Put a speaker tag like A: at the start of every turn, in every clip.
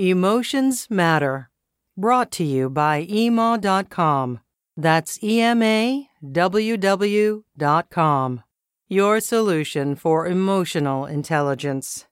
A: Emotions Matter. Brought to you by emaw.com. That's EMAWW.com. Your solution for emotional intelligence.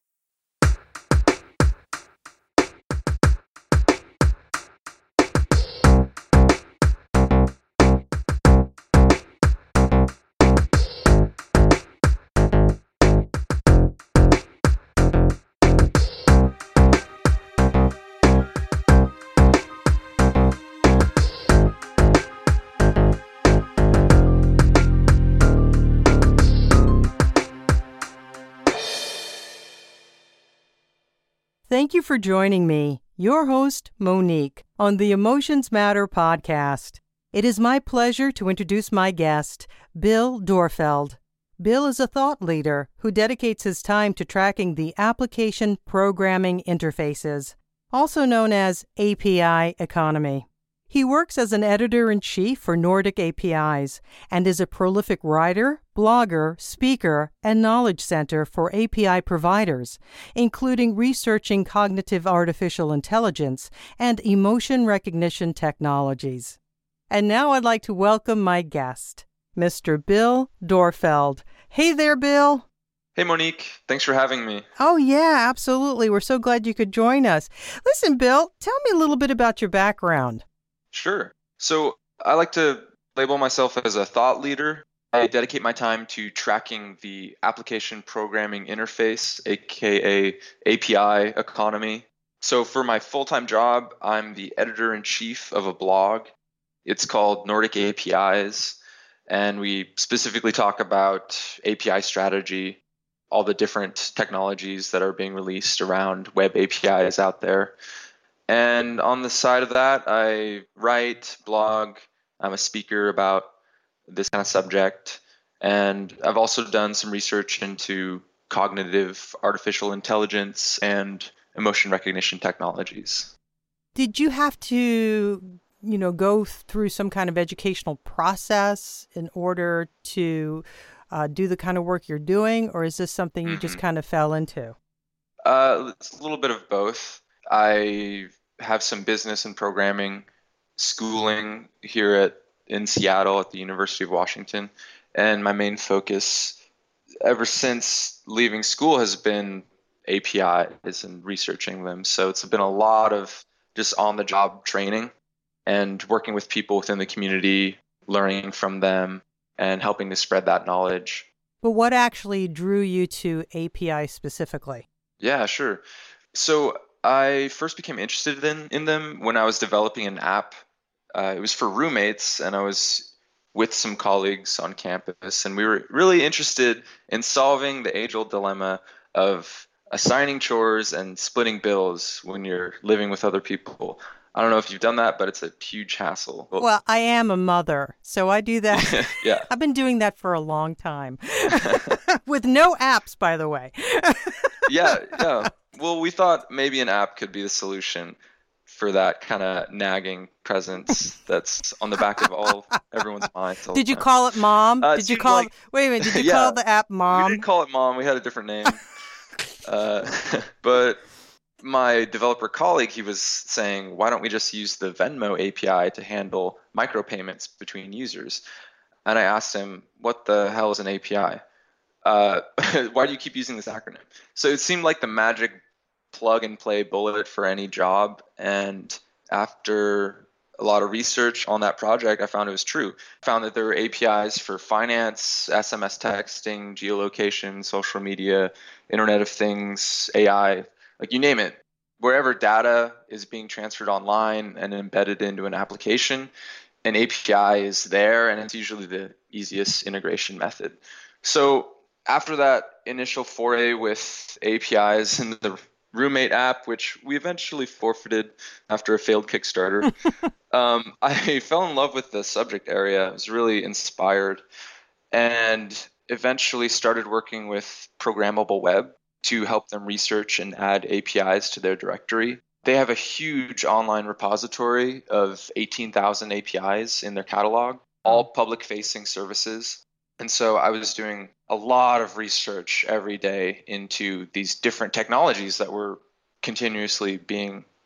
A: Thank you for joining me, your host, Monique, on the Emotions Matter podcast. It is my pleasure to introduce my guest, Bill Dorfeld. Bill is a thought leader who dedicates his time to tracking the application programming interfaces, also known as API economy. He works as an editor-in-chief for Nordic APIs and is a prolific writer, blogger, speaker, and knowledge center for API providers, including researching cognitive artificial intelligence and emotion recognition technologies. And now I'd like to welcome my guest, Mr. Bill Dorfeld. Hey there, Bill.
B: Hey, Monique. Thanks for having me.
A: Oh, yeah, absolutely. We're so glad you could join us. Listen, Bill, tell me a little bit about your background.
B: Sure. So I like to label myself as a thought leader. I dedicate my time to tracking the application programming interface, aka API economy. So for my full-time job, I'm the editor-in-chief of a blog. It's called Nordic APIs, and we specifically talk about API strategy, all the different technologies that are being released around web APIs out there. And on the side of that, I write, blog, I'm a speaker about this kind of subject. And I've also done some research into cognitive artificial intelligence and emotion recognition technologies.
A: Did you have to, go through some kind of educational process in order to do the kind of work you're doing, or is this something you just kind of fell into?
B: It's a little bit of both. I have some business and programming schooling here in Seattle at the University of Washington, and my main focus ever since leaving school has been APIs and researching them. So it's been a lot of just on-the-job training and working with people within the community, learning from them, and helping to spread that knowledge.
A: But what actually drew you to API specifically?
B: Yeah, sure. So I first became interested in them when I was developing an app. It was for roommates, and I was with some colleagues on campus, and we were really interested in solving the age-old dilemma of assigning chores and splitting bills when you're living with other people. I don't know if you've done that, but it's a huge hassle.
A: Well, I am a mother, so I do that.
B: Yeah.
A: I've been doing that for a long time. With no apps, by the way.
B: Yeah. Well, we thought maybe an app could be the solution for that kind of nagging presence that's on the back of everyone's minds.
A: Did you call it Mom? Wait a minute, did you call the app Mom?
B: We didn't call it Mom. We had a different name. But my developer colleague, he was saying, why don't we just use the Venmo API to handle micropayments between users? And I asked him, what the hell is an API? Why do you keep using this acronym? So it seemed like the magic plug and play bullet for any job. And after a lot of research on that project, I found it was true. I found that there were APIs for finance, SMS texting, geolocation, social media, Internet of Things, AI, like you name it. Wherever data is being transferred online and embedded into an application, an API is there, and it's usually the easiest integration method. So after that initial foray with APIs in the roommate app, which we eventually forfeited after a failed Kickstarter, I fell in love with the subject area. I was really inspired and eventually started working with Programmable Web to help them research and add APIs to their directory. They have a huge online repository of 18,000 APIs in their catalog, all public-facing services. And so I was doing a lot of research every day into these different technologies that were continuously being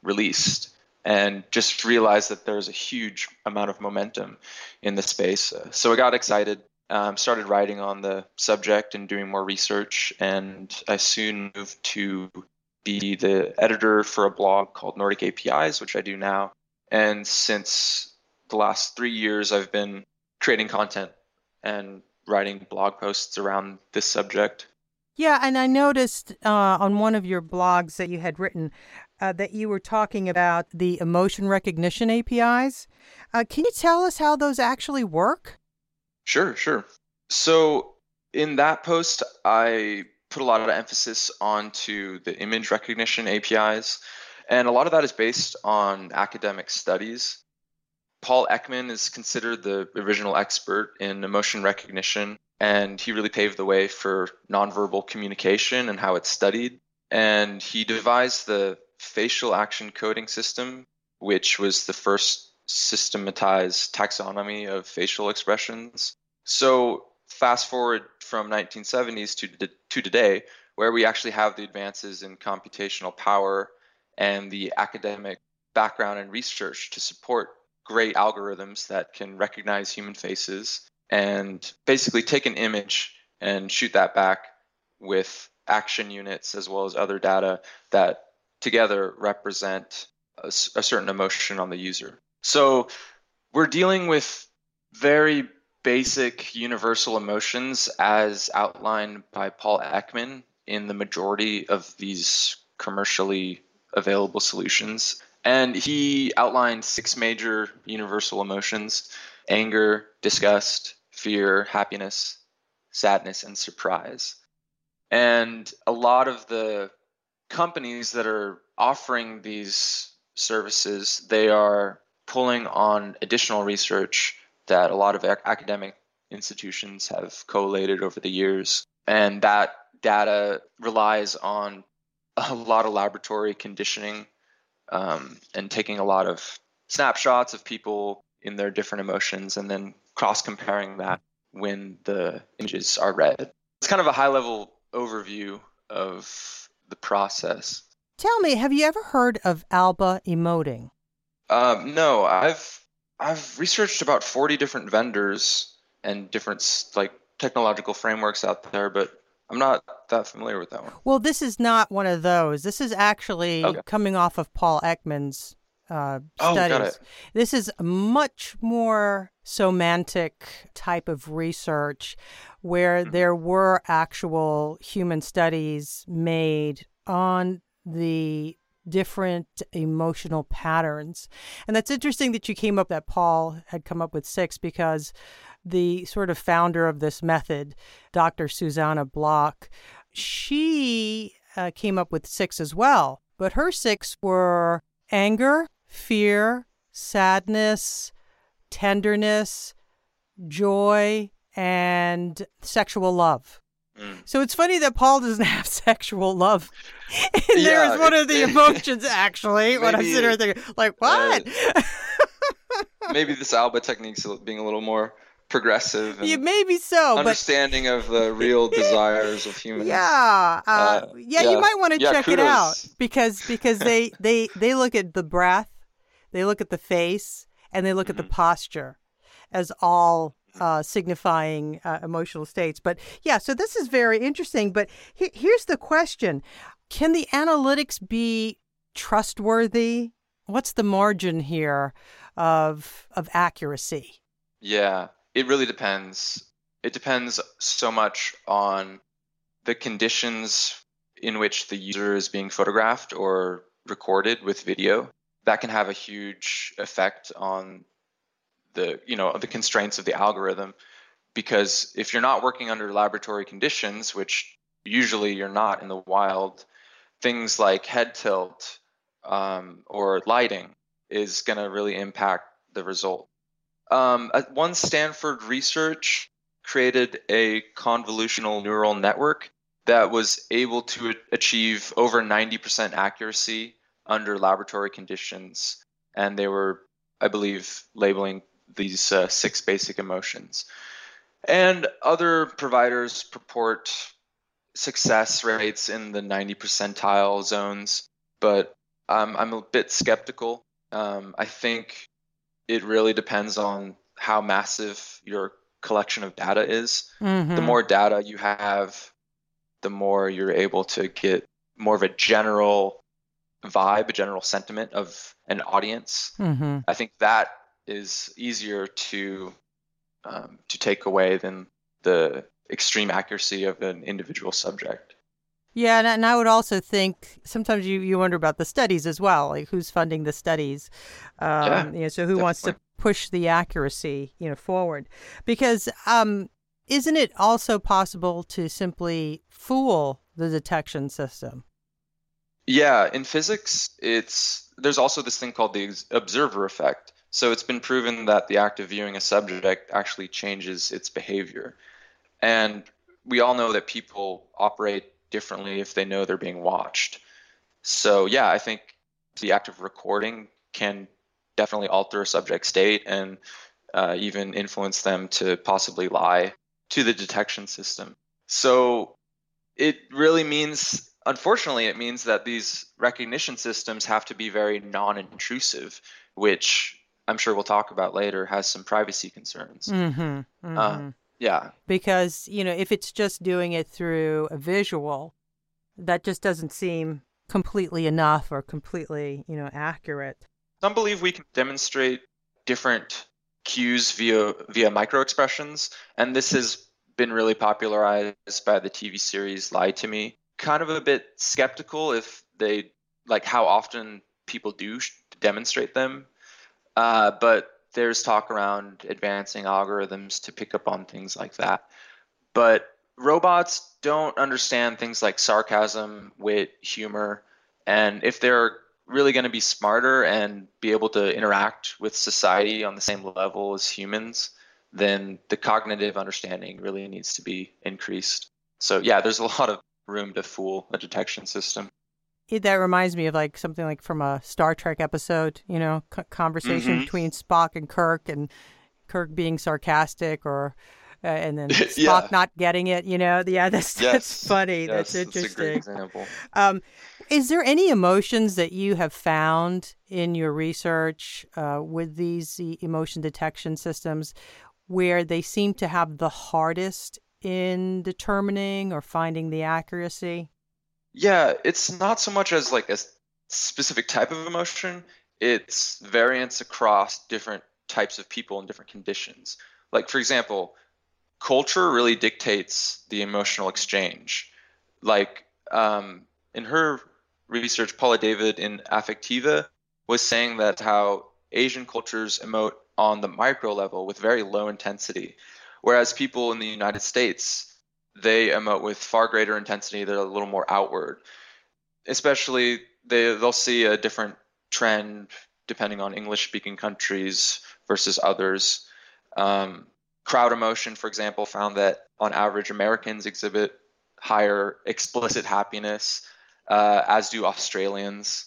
B: released, and just realized that there's a huge amount of momentum in the space. So I got excited, started writing on the subject and doing more research, and I soon moved to be the editor for a blog called Nordic APIs, which I do now. And since the last 3 years, I've been creating content and writing blog posts around this subject.
A: Yeah, and I noticed on one of your blogs that you had written that you were talking about the emotion recognition APIs. Can you tell us how those actually work?
B: Sure. So in that post, I put a lot of emphasis onto the image recognition APIs, and a lot of that is based on academic studies. Paul Ekman is considered the original expert in emotion recognition, and he really paved the way for nonverbal communication and how it's studied. And he devised the facial action coding system, which was the first systematized taxonomy of facial expressions. So fast forward from 1970s to today, where we actually have the advances in computational power and the academic background and research to support great algorithms that can recognize human faces and basically take an image and shoot that back with action units as well as other data that together represent a certain emotion on the user. So we're dealing with very basic universal emotions as outlined by Paul Ekman in the majority of these commercially available solutions. And he outlined 6 major universal emotions: anger, disgust, fear, happiness, sadness, and surprise. And a lot of the companies that are offering these services, they are pulling on additional research that a lot of academic institutions have collated over the years. And that data relies on a lot of laboratory conditioning and taking a lot of snapshots of people in their different emotions and then cross-comparing that when the images are read. It's kind of a high-level overview of the process.
A: Tell me, have you ever heard of Alba emoting?
B: No, I've researched about 40 different vendors and different technological frameworks out there, but I'm not that familiar with that one.
A: Well, this is not one of those. This is actually coming off of Paul Ekman's studies.
B: Got it.
A: This is a much more semantic type of research where there were actual human studies made on the different emotional patterns. And that's interesting that you came up that Paul had come up with 6, because the sort of founder of this method, Dr. Susanna Block, she came up with 6 as well. But her 6 were anger, fear, sadness, tenderness, joy, and sexual love. So it's funny that Paul doesn't have sexual love in there as one of the emotions, actually, when I'm sitting there thinking, like, what?
B: Maybe this Alba technique's being a little more progressive and
A: maybe so,
B: understanding of the real desires of humans.
A: You might want to check it out because they look at the breath, they look at the face, and they look at the posture as all signifying emotional states. But so this is very interesting. But here's the question: can the analytics be trustworthy? What's the margin here of accuracy?
B: Yeah, it really depends. It depends so much on the conditions in which the user is being photographed or recorded with video. That can have a huge effect on the constraints of the algorithm, because if you're not working under laboratory conditions, which usually you're not in the wild, things like head tilt or lighting is going to really impact the result. One Stanford research created a convolutional neural network that was able to achieve over 90% accuracy under laboratory conditions, and they were, I believe, labeling these 6 basic emotions. And other providers purport success rates in the 90 percentile zones, but I'm a bit skeptical. I think it really depends on how massive your collection of data is. The
A: Mm-hmm.
B: more data you have, the more you're able to get more of a general vibe, a general sentiment of an audience.
A: Mm-hmm.
B: I think that is easier to take away than the extreme accuracy of an individual subject.
A: Yeah, and I would also think sometimes you wonder about the studies as well, like who's funding the studies.
B: Yeah,
A: So who wants to
B: definitely.
A: push the accuracy, forward? Because isn't it also possible to simply fool the detection system?
B: Yeah, in physics, there's also this thing called the observer effect. So it's been proven that the act of viewing a subject actually changes its behavior. And we all know that people operate differently if they know they're being watched. So yeah, I think the act of recording can definitely alter a subject's state and even influence them to possibly lie to the detection system. So it really means, unfortunately, it means that these recognition systems have to be very non-intrusive, which I'm sure we'll talk about later has some privacy concerns.
A: Mm-hmm.
B: Uh,
A: Mm-hmm.
B: yeah,
A: Because, if it's just doing it through a visual, that just doesn't seem completely enough or completely, accurate.
B: some believe we can demonstrate different cues via microexpressions, and this has been really popularized by the TV series Lie to Me. Kind of a bit skeptical if they like how often people do demonstrate them, but there's talk around advancing algorithms to pick up on things like that. But robots don't understand things like sarcasm, wit, humor, and if they're really going to be smarter and be able to interact with society on the same level as humans, then the cognitive understanding really needs to be increased. So yeah, there's a lot of room to fool a detection system.
A: That reminds me of like something like from a Star Trek episode, conversation
B: Hmm.
A: between Spock and Kirk being sarcastic or and then Spock
B: Yeah.
A: not getting it, Yeah, that's
B: Yes.
A: funny. That's
B: Yes. That's a great
A: interesting.
B: example.
A: Um, is there any emotions that you have found in your research with these emotion detection systems where they seem to have the hardest in determining or finding the accuracy?
B: Yeah, it's not so much as like a specific type of emotion, it's variance across different types of people and different conditions. Like, for example, culture really dictates the emotional exchange. Like, in her research, Paula David in Affectiva was saying that how Asian cultures emote on the micro level with very low intensity, whereas people in the United States, they emote with far greater intensity. They're a little more outward. Especially, they'll see a different trend depending on English speaking countries versus others. Um, Crowd emotion, for example, found that on average Americans exhibit higher explicit happiness, as do Australians,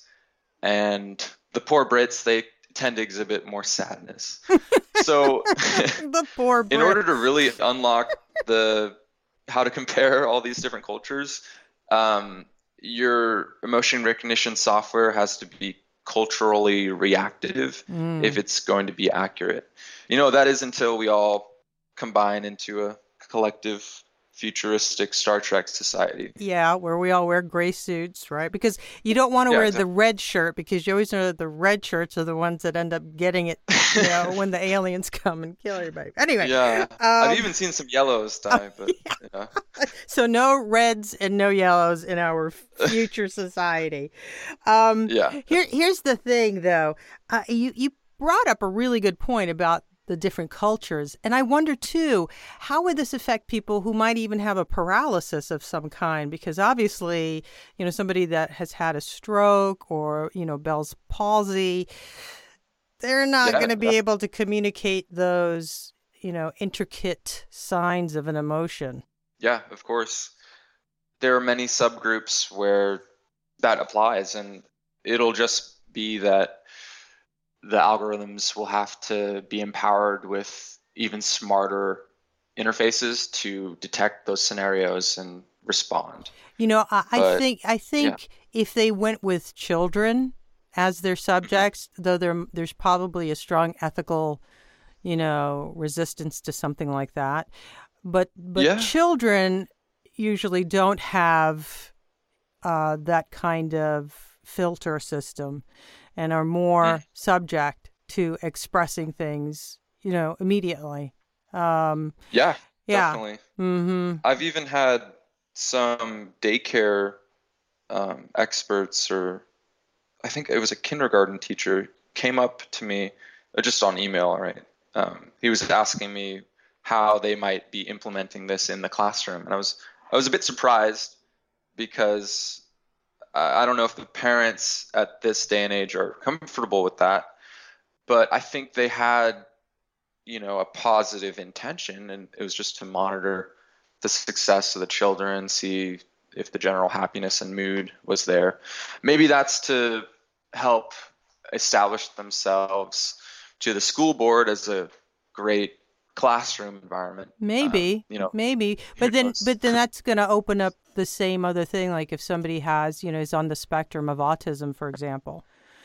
B: and the poor Brits, they tend to exhibit more sadness. So,
A: The poor
B: in order to
A: Brits.
B: really unlock the how to compare all these different cultures, um, your emotion recognition software has to be culturally reactive if
A: Mm.
B: it's going to be accurate. That is until we all combine into a collective futuristic Star Trek society.
A: Yeah, where we all wear gray suits, right? Because you don't want to
B: Yeah,
A: wear the
B: exactly.
A: red shirt because you always know that the red shirts are the ones that end up getting it, when the aliens come and kill everybody. Anyway,
B: Yeah, I've
A: um,
B: even seen some yellows die, but yeah.
A: so no reds and no yellows in our future society. Um,
B: Yeah.
A: here's the thing, though. You brought up a really good point about the different cultures, and I wonder too, how would this affect people who might even have a paralysis of some kind? Because obviously, somebody that has had a stroke or Bell's palsy, they're not going
B: Yeah,
A: to be able to communicate those intricate signs of an emotion.
B: yeah, of course. There are many subgroups where that applies, and it'll just be that the algorithms will have to be empowered with even smarter interfaces to detect those scenarios and respond.
A: I
B: But
A: think
B: yeah,
A: if they went with children, as their subjects, though there's probably a strong ethical, resistance to something like that. But children usually don't have that kind of filter system and are more subject to expressing things, immediately.
B: Definitely.
A: Mm-hmm.
B: I've even had some daycare experts, or I think it was a kindergarten teacher, came up to me just on email, right? He was asking me how they might be implementing this in the classroom, and I was a bit surprised because I don't know if the parents at this day and age are comfortable with that, but I think they had, a positive intention, and it was just to monitor the success of the children, see if the general happiness and mood was there. Maybe that's to help establish themselves to the school board as a great classroom environment.
A: Maybe, but then that's going to open up the same other thing. Like if somebody has, is on the spectrum of autism, for example,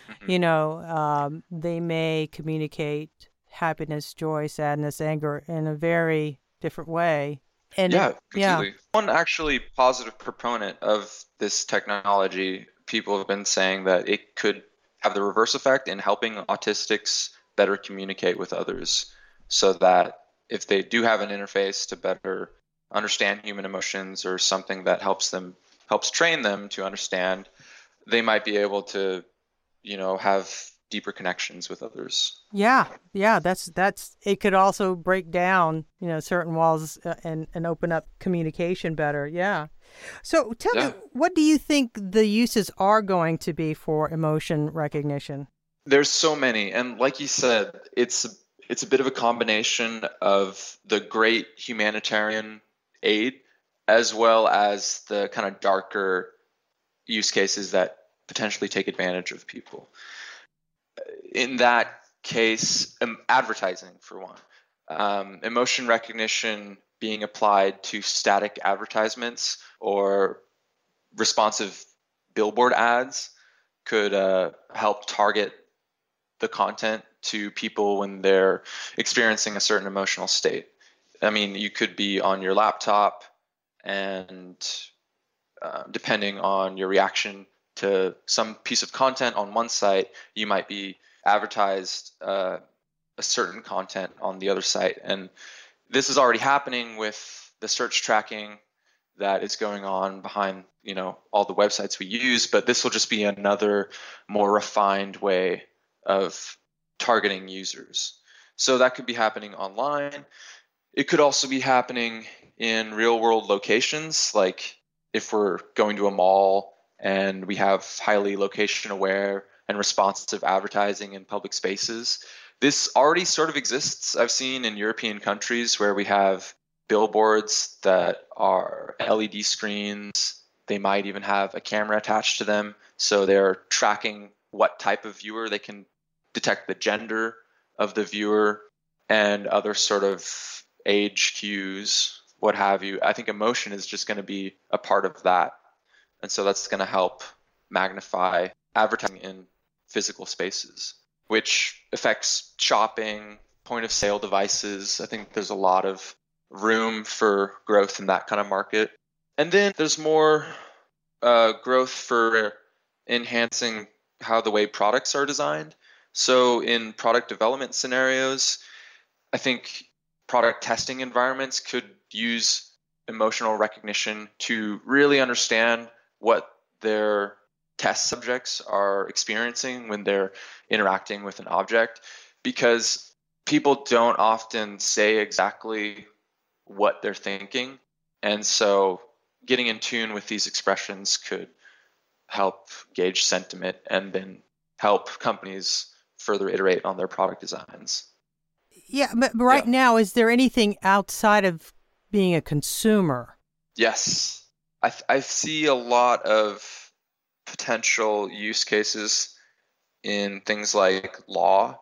A: they may communicate happiness, joy, sadness, anger in a very different way. And
B: completely. One actually positive proponent of this technology, people have been saying that it could have the reverse effect in helping autistics better communicate with others, so that if they do have an interface to better understand human emotions or something that helps train them to understand, they might be able to, have deeper connections with others.
A: Yeah, that's it could also break down, certain walls and open up communication better. Yeah. So tell me, what do you think the uses are going to be for emotion recognition?
B: There's so many, and like you said, it's a bit of a combination of the great humanitarian aid as well as the kind of darker use cases that potentially take advantage of people. In that case, advertising, for one. Emotion recognition being applied to static advertisements or responsive billboard ads could help target the content to people when they're experiencing a certain emotional state. I mean, you could be on your laptop, and depending on your reaction to some piece of content on one site, you might be advertised a certain content on the other site. And this is already happening with the search tracking that is going on behind, all the websites we use, but this will just be another more refined way of targeting users. So that could be happening online. It could also be happening in real world locations, like if we're going to a mall and we have highly location aware and responsive advertising in public spaces. This already sort of exists. I've seen in European countries where we have billboards that are LED screens. They might even have a camera attached to them. So they're tracking what type of viewer. They can detect the gender of the viewer and other sort of age cues, what have you. I think emotion is just going to be a part of that. And so that's going to help magnify advertising in physical spaces, which affects shopping, point of sale devices. I think there's a lot of room for growth in that kind of market. And then there's more growth for enhancing how the way products are designed. So in product development scenarios, I think product testing environments could use emotional recognition to really understand what their test subjects are experiencing when they're interacting with an object, because people don't often say exactly what they're thinking. And so getting in tune with these expressions could help gauge sentiment and then help companies further iterate on their product designs.
A: Yeah, but right now, is there anything outside of being a consumer?
B: Yes. I see a lot of potential use cases in things like law.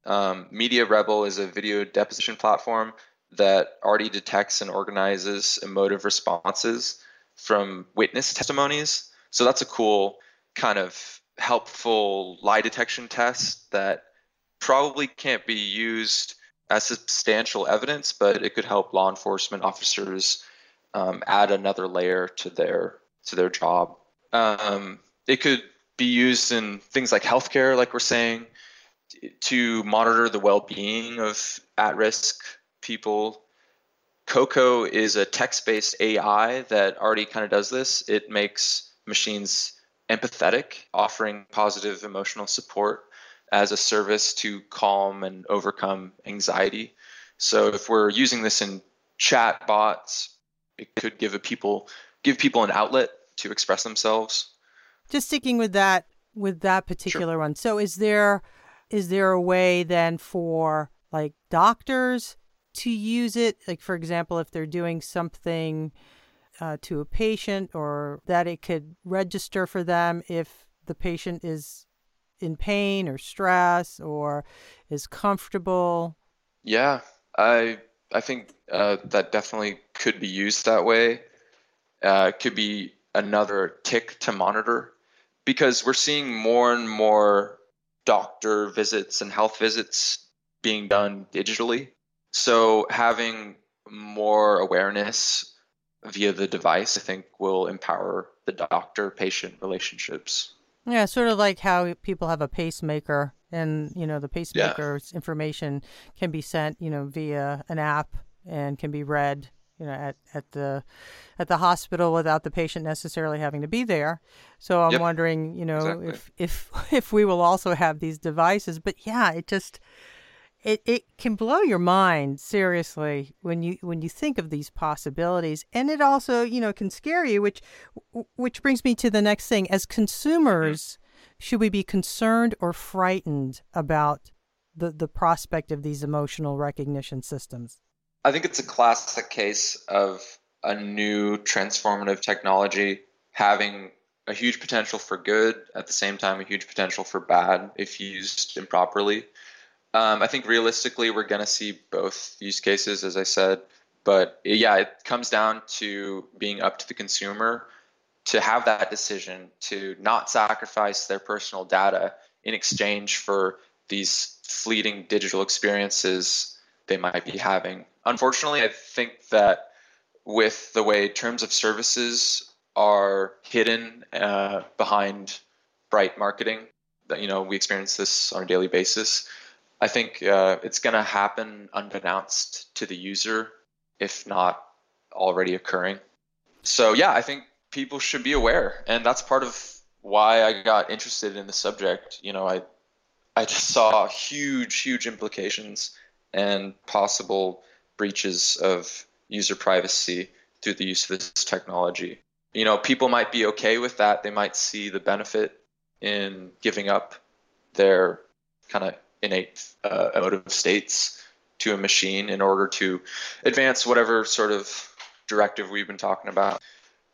B: Media Rebel is a video deposition platform that already detects and organizes emotive responses from witness testimonies. So that's a cool kind of helpful lie detection test that probably can't be used as substantial evidence, but it could help law enforcement officers add another layer to their job. It could be used in things like healthcare, like we're saying, to monitor the well-being of at-risk people. Coco is a text-based AI that already kind of does this. It makes machines empathetic, offering positive emotional support as a service to calm and overcome anxiety. So if we're using this in chat bots, it could give people an outlet to express themselves.
A: Just sticking with that particular one. So is there a way then for like doctors to use it? Like, for example, if they're doing something to a patient, or that it could register for them if the patient is in pain or stress or is comfortable?
B: Yeah, I think that definitely could be used that way. Could be another tick to monitor, because we're seeing more and more doctor visits and health visits being done digitally. So having more awareness via the device, I think, will empower the doctor-patient relationships.
A: Yeah, sort of like how people have a pacemaker, and the
B: Yeah.
A: pacemaker's information can be sent, via an app, and can be read, at the hospital without the patient necessarily having to be there. So I'm
B: Yep.
A: wondering,
B: Exactly.
A: if we will also have these devices. But yeah, it can blow your mind, seriously, when you think of these possibilities. And it also, can scare you, which brings me to the next thing. As consumers, should we be concerned or frightened about the prospect of these emotional recognition systems?
B: I think it's a classic case of a new transformative technology having a huge potential for good, at the same time a huge potential for bad if used improperly. I think realistically we're going to see both use cases, as I said. But yeah, it comes down to being up to the consumer to have that decision to not sacrifice their personal data in exchange for these fleeting digital experiences they might be having. Unfortunately, I think that with the way terms of services are hidden behind bright marketing, that we experience this on a daily basis. I think it's going to happen unbeknownst to the user, if not already occurring. So yeah, I think people should be aware, and that's part of why I got interested in the subject. I just saw huge implications and possible breaches of user privacy through the use of this technology. People might be okay with that. They might see the benefit in giving up their kind of innate emotive states to a machine in order to advance whatever sort of directive we've been talking about.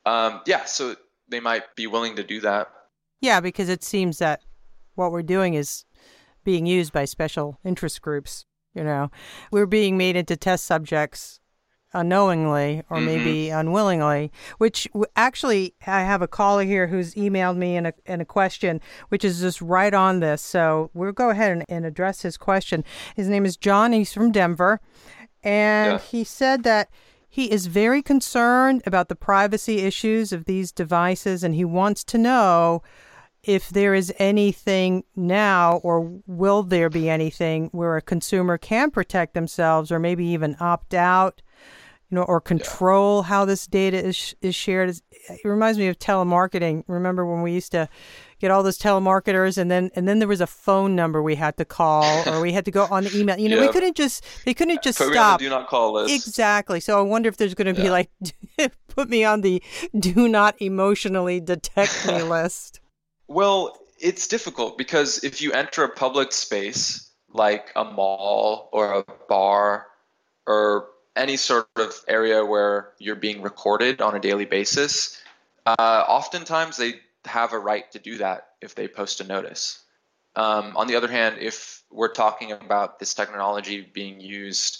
B: So they might be willing to do that.
A: Yeah, because it seems that what we're doing is being used by special interest groups. We're being made into test subjects unknowingly or maybe unwillingly, which actually I have a caller here who's emailed me in a question, which is just right on this. So we'll go ahead and address his question. His name is John. He's from Denver. And he said that he is very concerned about the privacy issues of these devices, and he wants to know if there is anything now, or will there be anything where a consumer can protect themselves, or maybe even opt out, or control how this data is shared. It reminds me of telemarketing. Remember when we used to get all those telemarketers, and then there was a phone number we had to call, or we had to go on the email. We couldn't just they couldn't just
B: Put
A: stop.
B: Me on the do not call list.
A: Exactly. So I wonder if there's going to be like, put me on the do not emotionally detect me list.
B: Well, it's difficult because if you enter a public space like a mall or a bar or any sort of area where you're being recorded on a daily basis, oftentimes they have a right to do that if they post a notice. On the other hand, if we're talking about this technology being used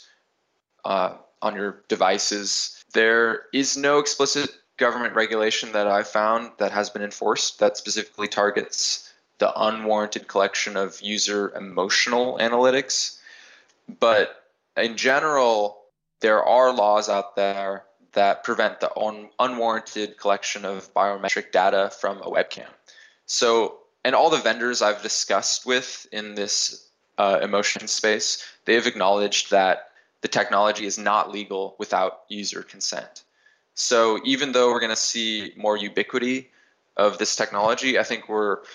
B: on your devices, there is no explicit government regulation that I've found that has been enforced that specifically targets the unwarranted collection of user emotional analytics. But in general, there are laws out there that prevent the unwarranted collection of biometric data from a webcam. So, and all the vendors I've discussed with in this emotion space, they have acknowledged that the technology is not legal without user consent. So even though we're going to see more ubiquity of this technology, I think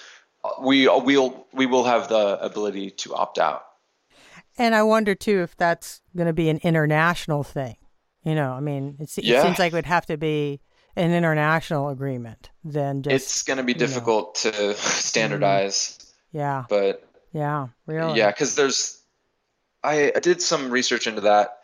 B: we will have the ability to opt out.
A: And I wonder too if that's going to be an international thing. I mean, it seems like it would have to be an international agreement than just.
B: It's going to be difficult to standardize.
A: Yeah.
B: But
A: yeah, really.
B: Yeah, because I did some research into that.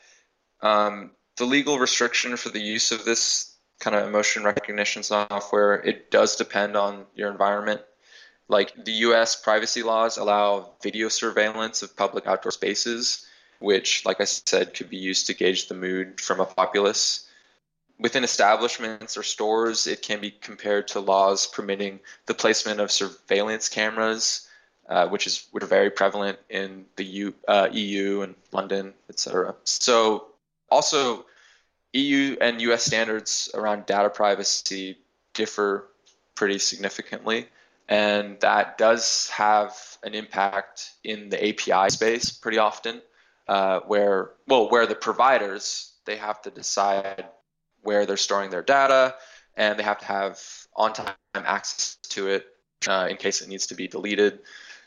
B: The legal restriction for the use of this kind of emotion recognition software, it does depend on your environment. Like the US privacy laws allow video surveillance of public outdoor spaces, which, like I said, could be used to gauge the mood from a populace. Within establishments or stores, it can be compared to laws permitting the placement of surveillance cameras, which are very prevalent in the EU and London, etc. So also, EU and US standards around data privacy differ pretty significantly. And that does have an impact in the API space pretty often, where the providers, they have to decide where they're storing their data, and they have to have on-time access to it in case it needs to be deleted.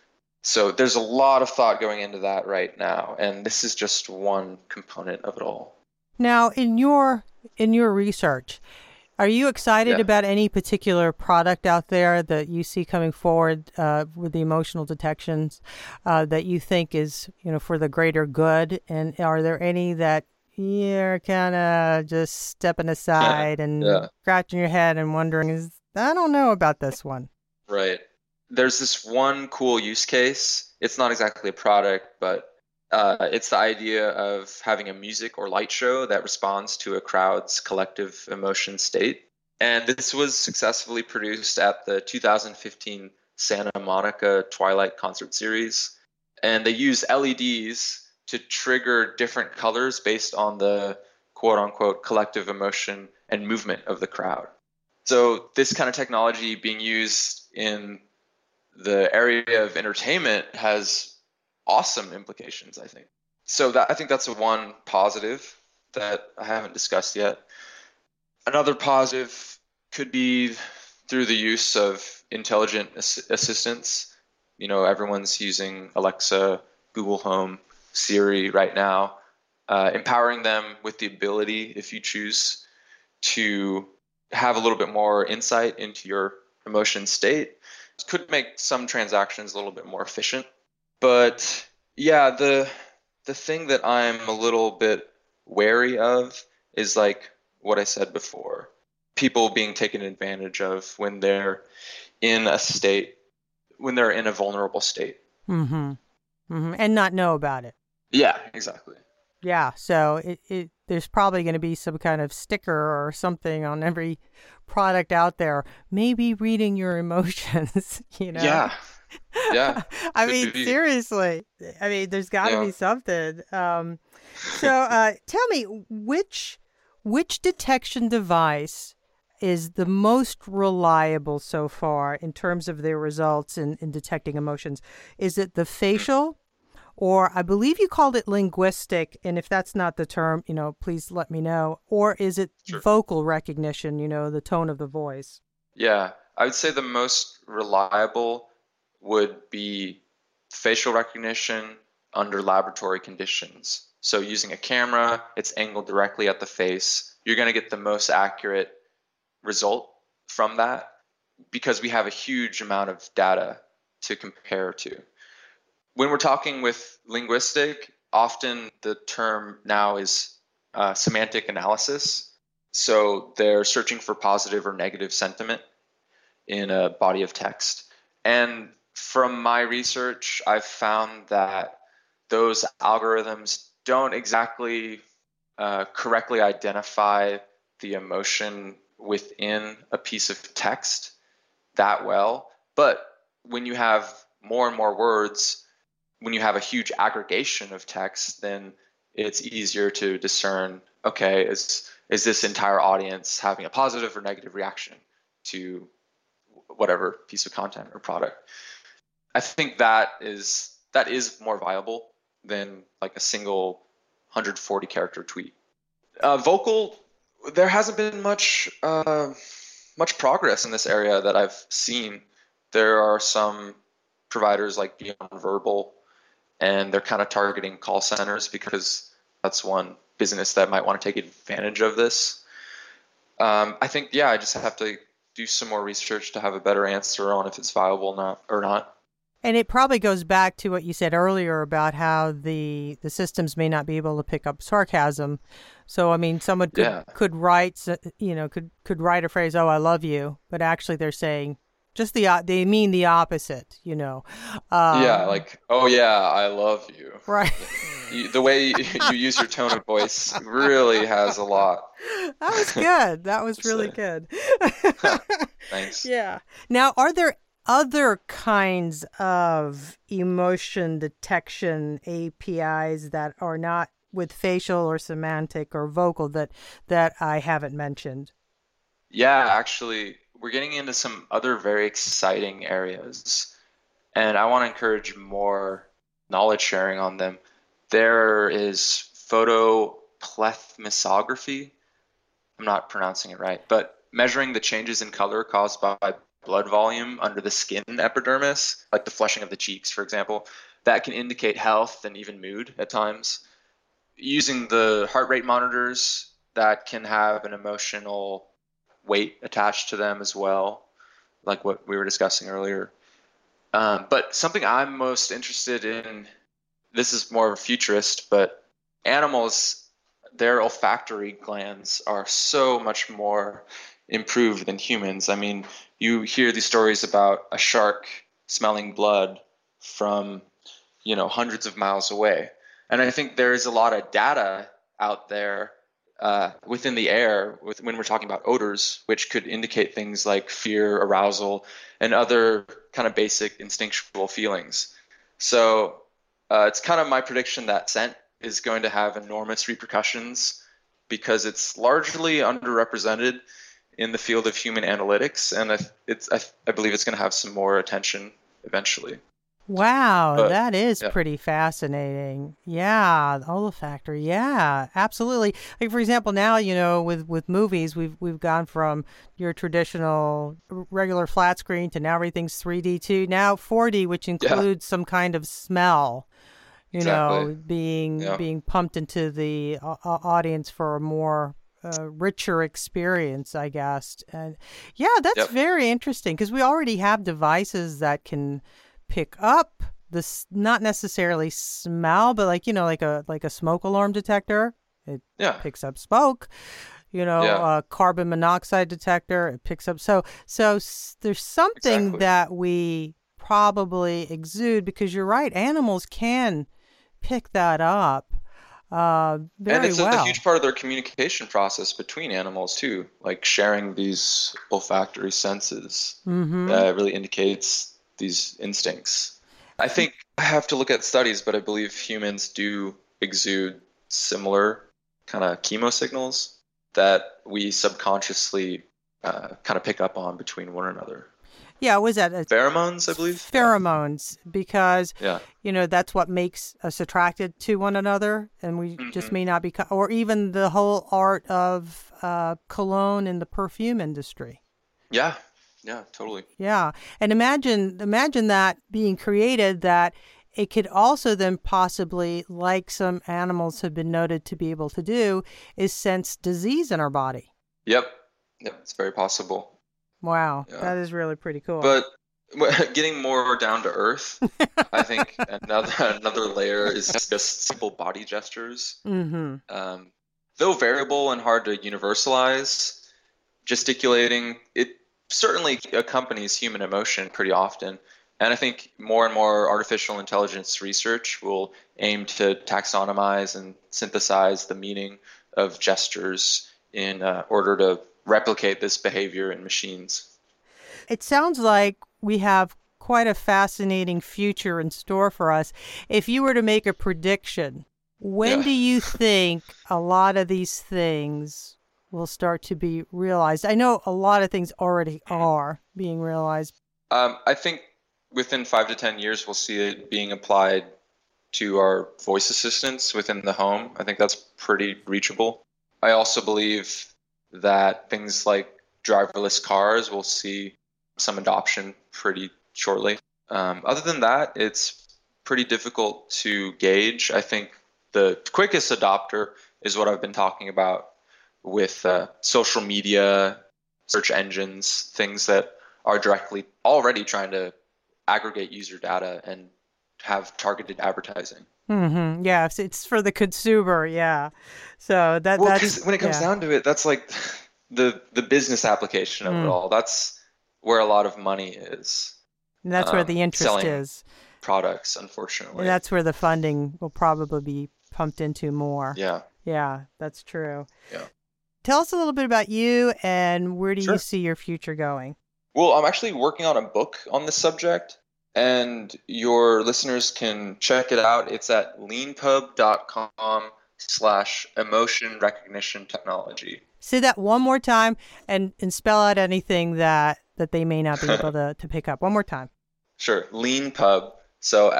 B: So there's a lot of thought going into that right now, and this is just one component of it all.
A: Now, in your research, are you excited about any particular product out there that you see coming forward with the emotional detections that you think is, for the greater good? And are there any that you're kind of just stepping aside and scratching your head and wondering, I don't know about this one?
B: Right. There's this one cool use case. It's not exactly a product, but it's the idea of having a music or light show that responds to a crowd's collective emotion state. And this was successfully produced at the 2015 Santa Monica Twilight Concert Series. And they use LEDs to trigger different colors based on the quote unquote collective emotion and movement of the crowd. So this kind of technology being used in the area of entertainment has awesome implications, I think. So I think that's one positive that I haven't discussed yet. Another positive could be through the use of intelligent assistants. Everyone's using Alexa, Google Home, Siri right now, empowering them with the ability, if you choose, to have a little bit more insight into your emotion state. It could make some transactions a little bit more efficient. But yeah, the thing that I'm a little bit wary of is like what I said before, people being taken advantage of when they're in a vulnerable state.
A: Mm-hmm. Mm-hmm. And not know about it.
B: Yeah, exactly.
A: Yeah, so there's probably going to be some kind of sticker or something on every product out there, maybe reading your emotions,
B: Yeah.
A: I mean, seriously. I mean, there's got to be something. So tell me, which detection device is the most reliable so far in terms of their results in detecting emotions? Is it the facial? Or I believe you called it linguistic, and if that's not the term, please let me know. Or is it vocal recognition, the tone of the voice?
B: Yeah, I would say the most reliable would be facial recognition under laboratory conditions. So using a camera, it's angled directly at the face. You're going to get the most accurate result from that because we have a huge amount of data to compare to. When we're talking with linguistic, often the term now is semantic analysis. So they're searching for positive or negative sentiment in a body of text. And from my research, I've found that those algorithms don't exactly correctly identify the emotion within a piece of text that well. But when you have more and more words, when you have a huge aggregation of text, then it's easier to discern, okay, is this entire audience having a positive or negative reaction to whatever piece of content or product? I think that is more viable than like a single 140 character tweet. Vocal, there hasn't been much progress in this area that I've seen. There are some providers like Beyond Verbal, and they're kind of targeting call centers because that's one business that might want to take advantage of this. I think, I just have to do some more research to have a better answer on if it's viable or not.
A: And it probably goes back to what you said earlier about how the systems may not be able to pick up sarcasm. So, I mean, someone could write, could write a phrase, "Oh, I love you," but actually they're saying just they mean the opposite,
B: like, "Oh yeah, I love you."
A: Right.
B: The way you use your tone of voice really has a lot.
A: That was good. That was really good.
B: Thanks.
A: Yeah. Now, are there other kinds of emotion detection APIs that are not with facial or semantic or vocal that I haven't mentioned?
B: Yeah, actually, we're getting into some other very exciting areas, and I want to encourage more knowledge sharing on them. There is photoplethysmography. I'm not pronouncing it right, but measuring the changes in color caused by blood volume under the skin epidermis, like the flushing of the cheeks, for example, that can indicate health and even mood at times. Using the heart rate monitors that can have an emotional weight attached to them as well, like what we were discussing earlier. But something I'm most interested in, this is more of a futurist, but animals, their olfactory glands are so much more improved than humans. I mean, you hear these stories about a shark smelling blood from, hundreds of miles away. And I think there is a lot of data out there within the air when we're talking about odors, which could indicate things like fear, arousal, and other kind of basic instinctual feelings. So it's kind of my prediction that scent is going to have enormous repercussions because it's largely underrepresented in the field of human analytics, and I believe it's going to have some more attention eventually.
A: Wow, that is pretty fascinating. Yeah, the olfactory. Yeah, absolutely. Like, for example, now, with movies, we've gone from your traditional regular flat screen to now everything's 3D to now 4D, which includes some kind of smell. Being pumped into the audience for a more richer experience, I guess. And that's very interesting because we already have devices that can pick up this, not necessarily smell, but like a smoke alarm detector. It picks up smoke. A carbon monoxide detector. It picks up. So there's something that we probably exude because you're right. Animals can pick that up very well.
B: And it's a huge part of their communication process between animals too, like sharing these olfactory senses that really indicates these instincts. I think I have to look at studies, but I believe humans do exude similar kind of chemo signals that we subconsciously kind of pick up on between one another.
A: Yeah, was that
B: pheromones, I believe?
A: Pheromones, because, that's what makes us attracted to one another. And we just may not be, or even the whole art of cologne in the perfume industry.
B: Yeah, totally.
A: Yeah. And imagine that being created, that it could also then possibly, like some animals have been noted to be able to do, is sense disease in our body.
B: Yep, it's very possible.
A: Wow, that is really pretty cool.
B: But getting more down to earth, I think another layer is just simple body gestures. Though variable and hard to universalize, gesticulating, it certainly accompanies human emotion pretty often. And I think more and more artificial intelligence research will aim to taxonomize and synthesize the meaning of gestures in order to replicate this behavior in machines.
A: It sounds like we have quite a fascinating future in store for us. If you were to make a prediction, when do you think a lot of these things will start to be realized? I know a lot of things already are being realized.
B: I think within 5 to 10 years, we'll see it being applied to our voice assistants within the home. I think that's pretty reachable. I also believe that things like driverless cars will see some adoption pretty shortly. Other than that, it's pretty difficult to gauge. I think the quickest adopter is what I've been talking about with social media, search engines, things that are directly already trying to aggregate user data and have targeted advertising.
A: Mm-hmm. Yeah, it's for the consumer. Yeah, so that's
B: because when it comes down to it, that's like the business application of it all. That's where a lot of money is.
A: And that's where the interest is.
B: Products, unfortunately.
A: And that's where the funding will probably be pumped into more. Yeah, that's true.
B: Yeah.
A: Tell us a little bit about you and where do you see your future going?
B: Well, I'm actually working on a book on this subject, and your listeners can check it out. It's at leanpub.com/emotion recognition technology.
A: Say that one more time and spell out anything that they may not be able to pick up. One more time.
B: Sure. Leanpub. So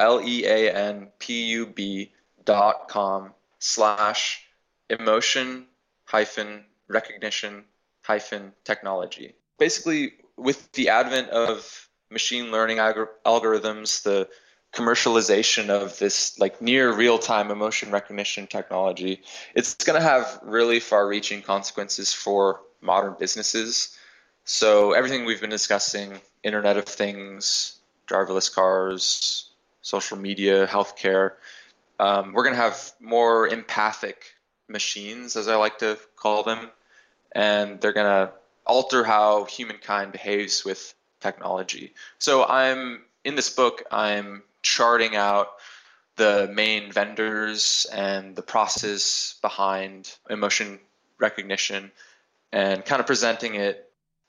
B: leanpub.com/emotion-recognition-technology. Basically, with the advent of machine learning algorithms, the commercialization of this like near real-time emotion recognition technology, it's going to have really far-reaching consequences for modern businesses. So everything we've been discussing, Internet of Things, driverless cars, social media, healthcare, we're going to have more empathic machines, as I like to call them, and they're going to alter how humankind behaves with technology. So in this book, I'm charting out the main vendors and the process behind emotion recognition and kind of presenting it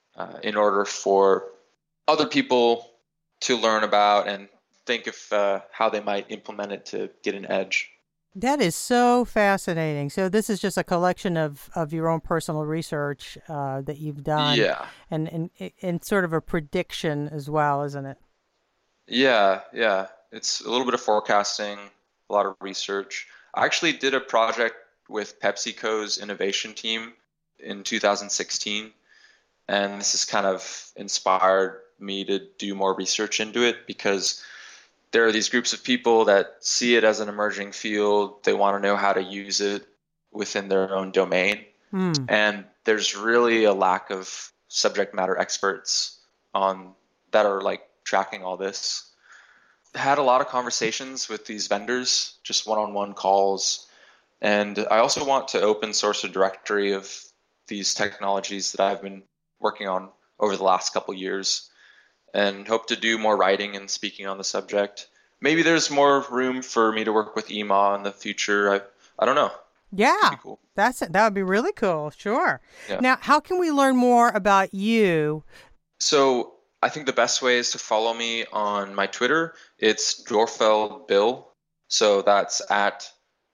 B: in order for other people to learn about and think of how they might implement it to get an edge.
A: That is so fascinating. So this is just a collection of your own personal research that you've done.
B: Yeah.
A: And sort of a prediction as well, isn't it?
B: Yeah. It's a little bit of forecasting, a lot of research. I actually did a project with PepsiCo's innovation team in 2016, and this has kind of inspired me to do more research into it because there are these groups of people that see it as an emerging field. They want to know how to use it within their own domain. And there's really a lack of subject matter experts that are like tracking all this. Had a lot of conversations with these vendors, just one-on-one calls. And I also want to open source a directory of these technologies that I've been working on over the last couple years, and hope to do more writing and speaking on the subject. Maybe there's more room for me to work with EMA in the future. I don't know.
A: Yeah,
B: cool.
A: That would be really cool. Sure.
B: Yeah.
A: Now, how can we learn more about you?
B: So I think the best way is to follow me on my Twitter. It's Dorfeld Bill. So that's at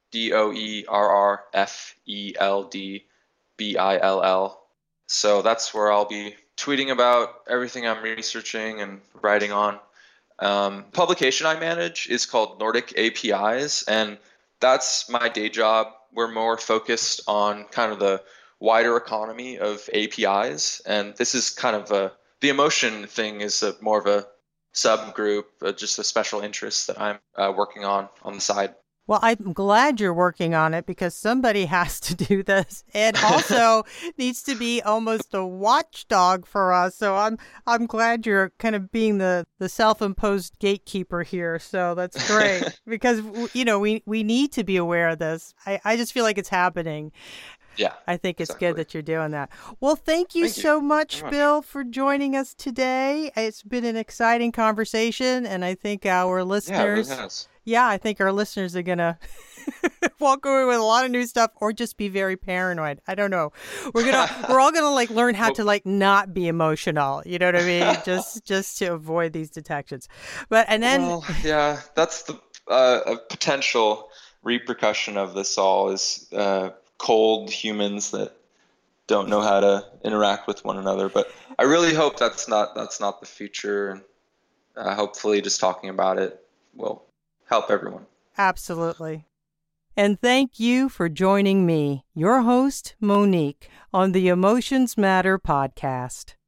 B: DOERRFELDBILL. So that's where I'll be tweeting about everything I'm researching and writing on. Publication I manage is called Nordic APIs, and that's my day job. We're more focused on kind of the wider economy of APIs, and this is kind of the emotion thing is more of a subgroup, just a special interest that I'm working on the side.
A: Well, I'm glad you're working on it because somebody has to do this, and also needs to be almost a watchdog for us. So I'm glad you're kind of being the self-imposed gatekeeper here. So that's great because we need to be aware of this. I just feel like it's happening.
B: Yeah.
A: I think it's
B: exactly.
A: good that you're doing that. Well, thank you so much, Bill, for joining us today. It's been an exciting conversation, and I think our listeners,
B: Yeah, it really has.
A: I think our listeners are gonna walk away with a lot of new stuff, or just be very paranoid. I don't know. We're all gonna like learn how to like not be emotional. You know what I mean? just to avoid these detections. But and then,
B: well, yeah, that's the a potential repercussion of this all is cold humans that don't know how to interact with one another. But I really hope that's not the future, and hopefully, just talking about it will help everyone.
A: Absolutely. And thank you for joining me, your host, Monique, on the Emotions Matter podcast.